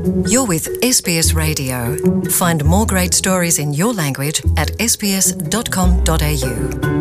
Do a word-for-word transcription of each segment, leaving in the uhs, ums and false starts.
You're with S B S Radio. Find more great stories in your language at s b s dot com dot a u.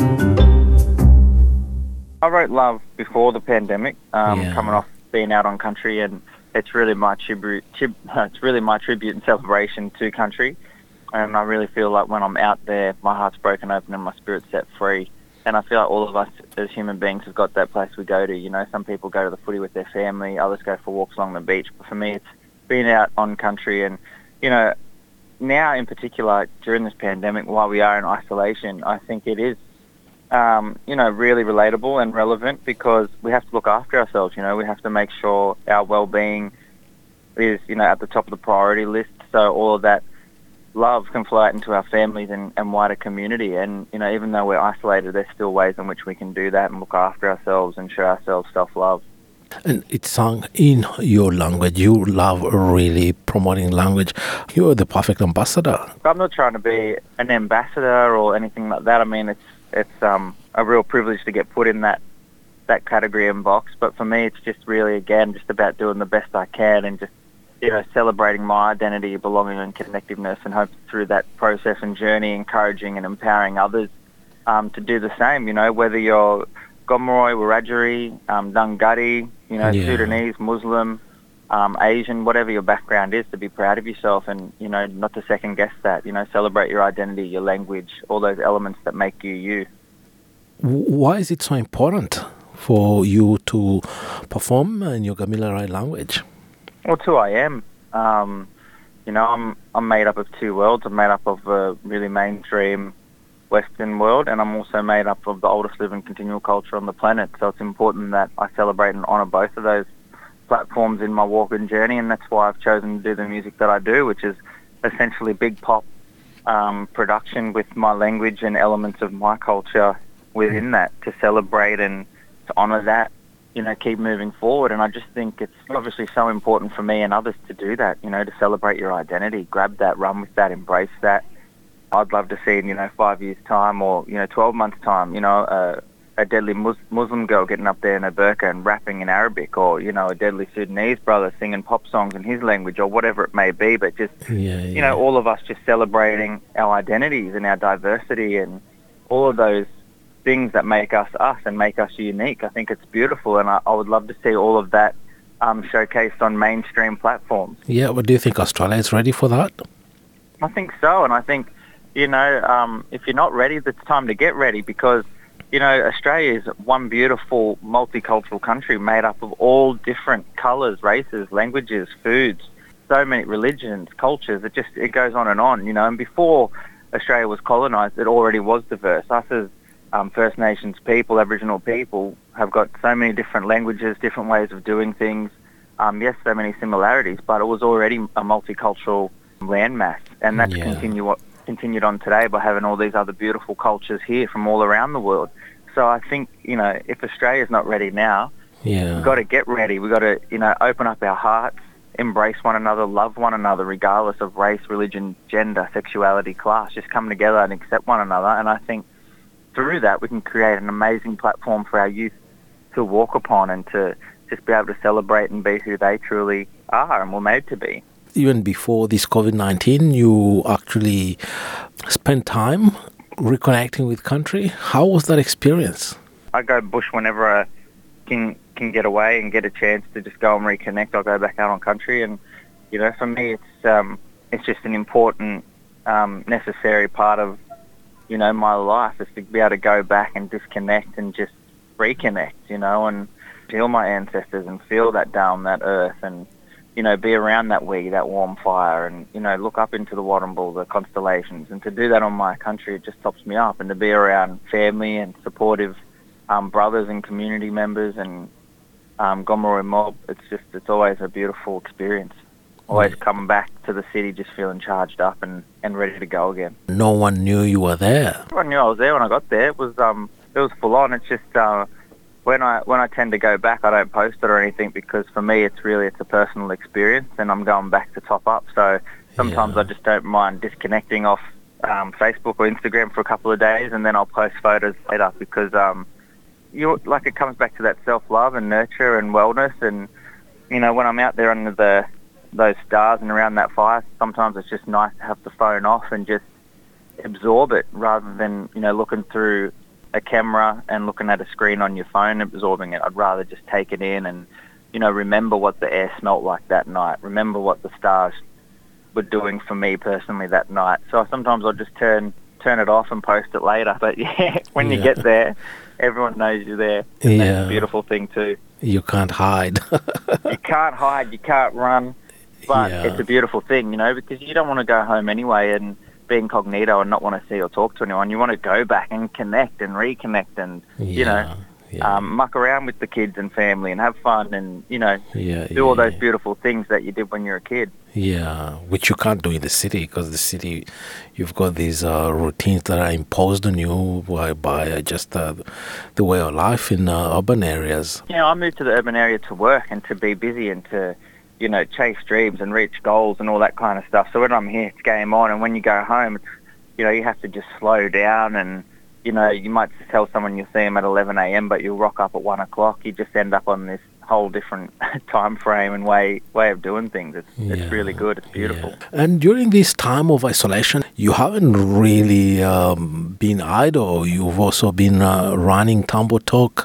I wrote Love before the pandemic, um, Yeah. coming off being out on country, and it's really my tribute. Trib- it's really my tribute and celebration to country. And I really feel like when I'm out there, my heart's broken open and my spirit's set free. And I feel like all of us as human beings have got that place we go to. You know, some people go to the footy with their family, others go for walks along the beach. But for me, it's being out on country, and you know, now in particular during this pandemic, while we are in isolation, I think it is. Um, you know, really relatable and relevant because we have to look after ourselves, you know, we have to make sure our well-being is, you know, at the top of the priority list, so all of that love can flow out into our families and, and wider community. And, you know, even though we're isolated, there's still ways in which we can do that and look after ourselves and show ourselves self-love. And it's sung in your language. You love really promoting language. You're the perfect ambassador. I'm not trying to be an ambassador or anything like that. I mean, it's it's um, a real privilege to get put in that that category and box. But for me, it's just really, again, just about doing the best I can and just, you know, celebrating my identity, belonging and connectiveness, and hope through that process and journey, encouraging and empowering others um, to do the same, you know, whether you're Gomeroi, Wiradjuri, um, Dunghutti, you know, Yeah. Sudanese, Muslim, um, Asian, whatever your background is, to be proud of yourself and, you know, not to second guess that, you know, celebrate your identity, your language, all those elements that make you you. W- Why is it so important for you to perform in your Gamilaroi language? Well, it's who I am. Um, you know, I'm I'm made up of two worlds. I'm made up of a really mainstream Western world, and I'm also made up of the oldest living continual culture on the planet. So it's important that I celebrate and honour both of those platforms in my walk and journey, and that's why I've chosen to do the music that I do, which is essentially big pop um, production with my language and elements of my culture within that, to celebrate and to honour that, you know, keep moving forward. And I just think it's obviously so important for me and others to do that, you know, to celebrate your identity, grab that, run with that, embrace that. I'd love to see in, you know, five years' time or, you know, twelve months' time, you know, uh, a deadly Mus- Muslim girl getting up there in a burqa and rapping in Arabic, or, you know, a deadly Sudanese brother singing pop songs in his language, or whatever it may be. But just, Yeah, yeah. you know, all of us just celebrating our identities and our diversity and all of those things that make us us and make us unique. I think it's beautiful, and I, I would love to see all of that um, showcased on mainstream platforms. Yeah, but do you think Australia is ready for that? I think so, and I think, you know, um, if you're not ready, it's time to get ready, because, you know, Australia is one beautiful multicultural country made up of all different colours, races, languages, foods, so many religions, cultures. It just, it goes on and on, you know. And before Australia was colonised, it already was diverse. Us as um, First Nations people, Aboriginal people, have got so many different languages, different ways of doing things. Um, yes, so many similarities, but it was already a multicultural landmass, and that's Yeah. continue what continued on today by having all these other beautiful cultures here from all around the world. So I think, you know, if Australia's not ready now, Yeah. we've got to get ready. We've got to, you know, open up our hearts, embrace one another, love one another, regardless of race, religion, gender, sexuality, class. Just come together and accept one another. And I think through that we can create an amazing platform for our youth to walk upon and to just be able to celebrate and be who they truly are and were made to be. Even before this covid nineteen, you actually spent time reconnecting with country. How was that experience? I go bush whenever I can can get away and get a chance to just go and reconnect. I'll go back out on country, and, you know, for me it's um, it's just an important, um, necessary part of, you know, my life, is to be able to go back and disconnect and just reconnect, you know, and feel my ancestors and feel that down, that earth, and, you know, be around that wee, that warm fire, and, you know, look up into the Warrnambool, the constellations. And to do that on my country, it just tops me up. And to be around family and supportive um, brothers and community members and um, Gomeroi mob, it's just, it's always a beautiful experience. Always coming back to the city just feeling charged up and, and ready to go again. No one knew you were there. Everyone knew I was there when I got there. It was um, it was full on. It's just uh, when I when I tend to go back, I don't post it or anything, because for me it's really it's a personal experience, and I'm going back to top up. So sometimes Yeah. I just don't mind disconnecting off um, Facebook or Instagram for a couple of days, and then I'll post photos later, because um, you like it comes back to that self love and nurture and wellness. And, you know, when I'm out there under the those stars and around that fire, sometimes it's just nice to have the phone off and just absorb it rather than, you know, looking through a camera and looking at a screen on your phone, absorbing it. I'd rather just take it in and, you know, remember what the air smelt like that night. Remember what the stars were doing for me personally that night. So sometimes I'll just turn turn it off and post it later. But yeah, when Yeah. you get there, everyone knows you're there. And Yeah. That's a beautiful thing too. You can't hide. You can't hide, you can't run, but Yeah. it's a beautiful thing, you know, because you don't want to go home anyway and be incognito and not want to see or talk to anyone. You want to go back and connect and reconnect and, you know, yeah. um, muck around with the kids and family and have fun and, you know, yeah, do all yeah, those beautiful things that you did when you were a kid. Yeah, which you can't do in the city, because the city, you've got these uh, routines that are imposed on you by, by uh, just uh, the way of life in uh, urban areas. You know, I moved to the urban area to work and to be busy and to, you know, chase dreams and reach goals and all that kind of stuff. So when I'm here, it's game on. And when you go home, it's, you know, you have to just slow down and, you know, you might tell someone you'll see them at eleven a.m., but you'll rock up at one o'clock. You just end up on this whole different time frame and way way of doing things. It's, Yeah, it's really good. It's beautiful. yeah. And during this time of isolation, you haven't really um, been idle. You've also been uh, running Tambo Talk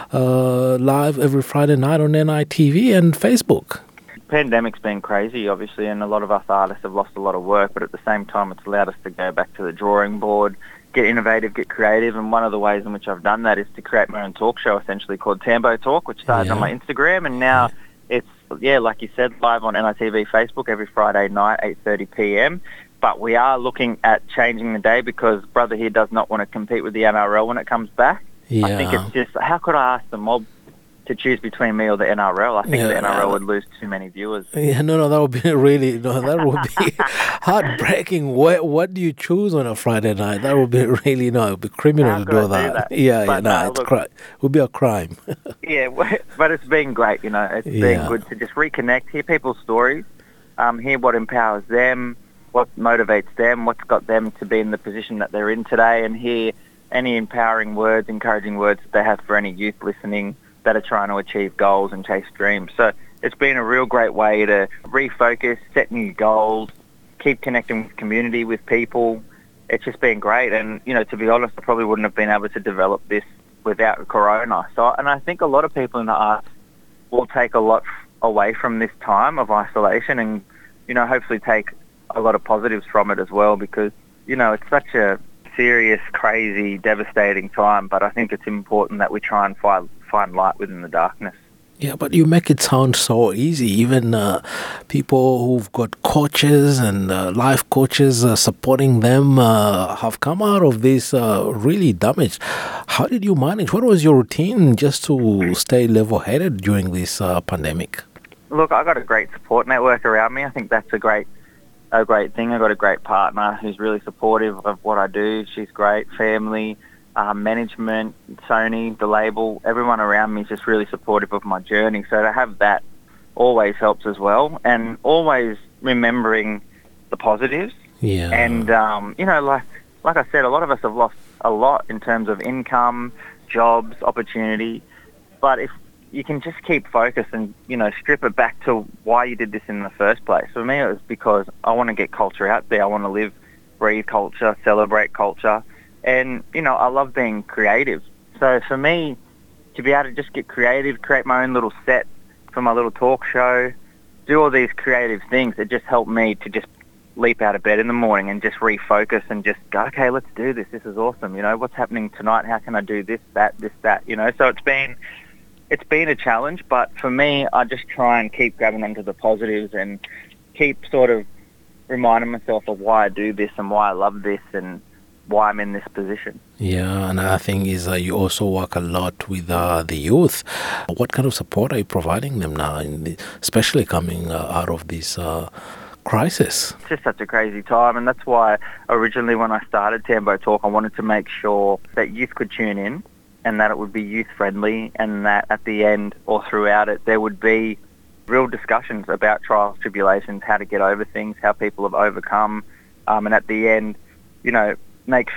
uh, live every Friday night on N I T V and Facebook. Pandemic's been crazy, obviously, and a lot of us artists have lost a lot of work, but at the same time it's allowed us to go back to the drawing board, get innovative, get creative, and one of the ways in which I've done that is to create my own talk show, essentially, called Tambo Talk, which started Yeah. on my Instagram, and now it's, yeah, like you said, live on N I T V Facebook every Friday night, eight thirty p.m, but we are looking at changing the day because Brother here does not want to compete with the N R L when it comes back. Yeah. I think it's just, how could I ask the mob to choose between me or the N R L? I think Yeah, the N R L uh, would lose too many viewers. Yeah, no, no, that would be really, no, that would be heartbreaking. What, what do you choose on a Friday night? That would be really, no, it would be criminal How to could do I do that. that? Yeah, yeah, But, no, uh, it's look- cri- it would be a crime. Yeah, but it's been great, you know. It's Yeah. been good to just reconnect, hear people's stories, um, hear what empowers them, what motivates them, what's got them to be in the position that they're in today, and hear any empowering words, encouraging words that they have for any youth listening that are trying to achieve goals and chase dreams. So it's been a real great way to refocus, set new goals, keep connecting with community, with people. It's just been great. And, you know, to be honest, I probably wouldn't have been able to develop this without Corona. So, and I think a lot of people in the arts will take a lot away from this time of isolation and, you know, hopefully take a lot of positives from it as well, because, you know, it's such a serious, crazy, devastating time, but I think it's important that we try and find, find light within the darkness. Yeah, but you make it sound so easy. Even uh, people who've got coaches and uh, life coaches uh, supporting them uh, have come out of this uh, really damaged. How did you manage? What was your routine just to stay level-headed during this uh, pandemic? Look, I got a great support network around me. I think that's a great a great thing. I got a great partner who's really supportive of what I do. She's great. Family, uh, management, Sony, the label, everyone around me is just really supportive of my journey. So to have that always helps as well, and always remembering the positives. Yeah. And, um, you know, like like I said, a lot of us have lost a lot in terms of income, jobs, opportunity. But if you can just keep focused and, you know, strip it back to why you did this in the first place. For me, it was because I want to get culture out there. I want to live, breathe culture, celebrate culture. And, you know, I love being creative. So for me, to be able to just get creative, create my own little set for my little talk show, do all these creative things, it just helped me to just leap out of bed in the morning and just refocus and just go, okay, let's do this. This is awesome. You know, what's happening tonight? How can I do this, that, this, that? You know, so it's been... It's been a challenge, but for me, I just try and keep grabbing onto the positives and keep sort of reminding myself of why I do this and why I love this and why I'm in this position. Yeah, another thing is uh, you also work a lot with uh, the youth. What kind of support are you providing them now, in the, especially coming uh, out of this uh, crisis? It's just such a crazy time, and that's why originally when I started Tambo Talk, I wanted to make sure that youth could tune in and that it would be youth-friendly, and that at the end or throughout it there would be real discussions about trials, tribulations, how to get over things, how people have overcome, um, and at the end, you know, make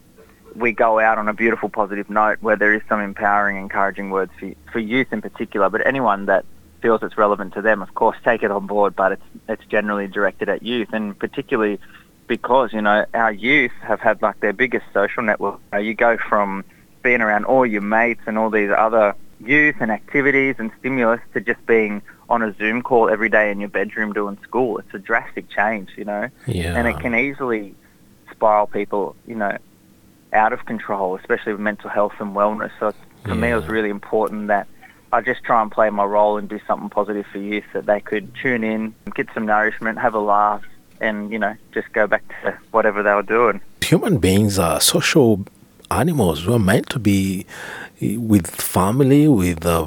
we go out on a beautiful, positive note where there is some empowering, encouraging words for, for youth in particular, but anyone that feels it's relevant to them, of course, take it on board, but it's it's generally directed at youth, and particularly because, you know, our youth have had like their biggest social network. You know, you go from being around all your mates and all these other youth and activities and stimulus to just being on a Zoom call every day in your bedroom doing school. It's a drastic change, you know, Yeah. and it can easily spiral people, you know, out of control, especially with mental health and wellness. So it's, for me, it was Yeah. really important that I just try and play my role and do something positive for youth, that they could tune in, get some nourishment, have a laugh, and, you know, just go back to whatever they were doing. Human beings are social animals. We're meant to be with family, with uh,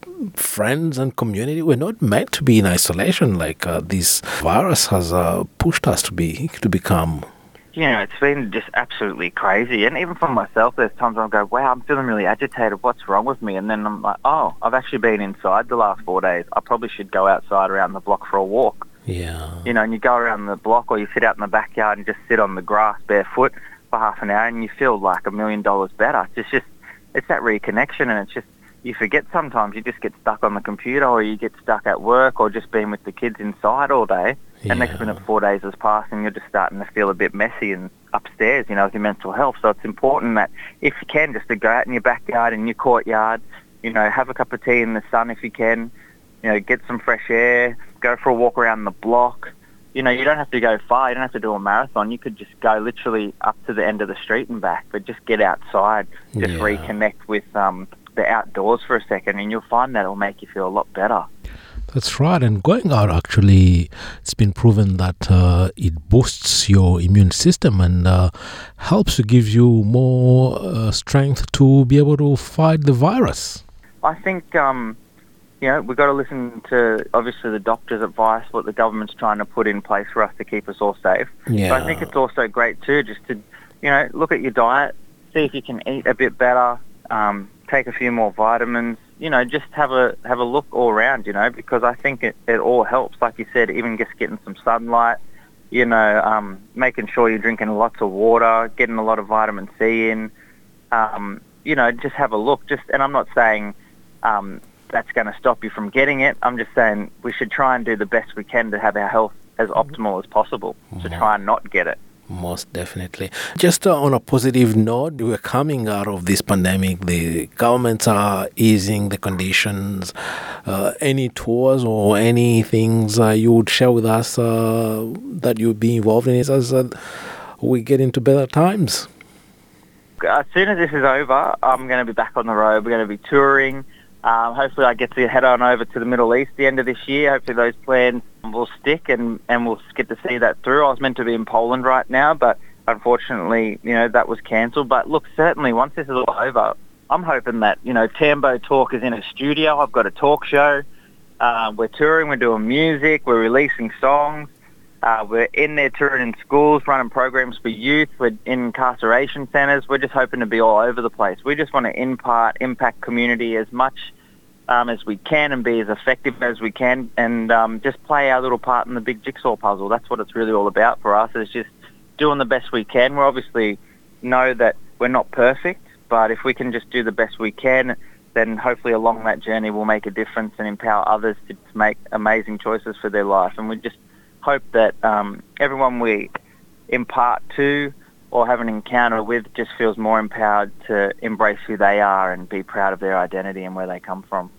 friends and community. We're not meant to be in isolation like uh, this virus has uh, pushed us to be to become. You know, it's been just absolutely crazy. And even for myself, there's times where I go, wow, I'm feeling really agitated. What's wrong with me? And then I'm like, oh, I've actually been inside the last four days. I probably should go outside around the block for a walk. Yeah. You know, and you go around the block or you sit out in the backyard and just sit on the grass barefoot for half an hour and you feel like a million dollars better. It's just, it's that reconnection, and it's just, you forget sometimes. You just get stuck on the computer, or you get stuck at work, or just being with the kids inside all day. Yeah. And next minute, four days has passed and you're just starting to feel a bit messy and upstairs, you know, with your mental health. So it's important that if you can, just to go out in your backyard, in your courtyard, you know, have a cup of tea in the sun if you can, you know, get some fresh air, go for a walk around the block. You know, you don't have to go far. You don't have to do a marathon. You could just go literally up to the end of the street and back, but just get outside, just Yeah. reconnect with um, the outdoors for a second, and you'll find that it'll make you feel a lot better. That's right. And going out, actually, it's been proven that uh, it boosts your immune system and uh, helps to give you more uh, strength to be able to fight the virus. I think, um, you know, we've got to listen to, obviously, the doctor's advice, what the government's trying to put in place for us to keep us all safe. Yeah. But I think it's also great, too, just to, you know, look at your diet, see if you can eat a bit better, um, take a few more vitamins, you know, just have a have a look all around, you know, because I think it, it all helps. Like you said, even just getting some sunlight, you know, um, making sure you're drinking lots of water, getting a lot of vitamin C in, um, you know, just have a look. Just, and I'm not saying um, that's going to stop you from getting it. I'm just saying we should try and do the best we can to have our health as optimal as possible, to try and not get it. Most definitely. Just uh, on a positive note, we're coming out of this pandemic. The governments are easing the conditions. Uh, any tours or any things uh, you would share with us uh, that you'd be involved in as uh, we get into better times? As soon as this is over, I'm going to be back on the road. We're going to be touring. Um, hopefully I get to head on over to the Middle East the end of this year. Hopefully those plans will stick and, and we'll get to see that through. I was meant to be in Poland right now, but unfortunately, you know, that was cancelled. But look, certainly once this is all over, I'm hoping that, you know, Tambo Talk is in a studio. I've got a talk show. Uh, we're touring, we're doing music, we're releasing songs. Uh, we're in there touring in schools, running programs for youth. We're in incarceration centres. We're just hoping to be all over the place. We just want to impart, impact community as much um, as we can and be as effective as we can, and um, just play our little part in the big jigsaw puzzle. That's what it's really all about for us, is just doing the best we can. We obviously know that we're not perfect, but if we can just do the best we can, then hopefully along that journey we'll make a difference and empower others to make amazing choices for their life. And we just hope that um, everyone we impart to or have an encounter with just feels more empowered to embrace who they are and be proud of their identity and where they come from.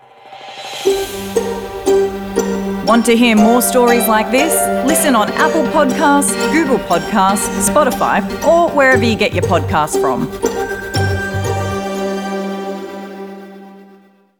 Want to hear more stories like this? Listen on Apple Podcasts, Google Podcasts, Spotify, or wherever you get your podcasts from.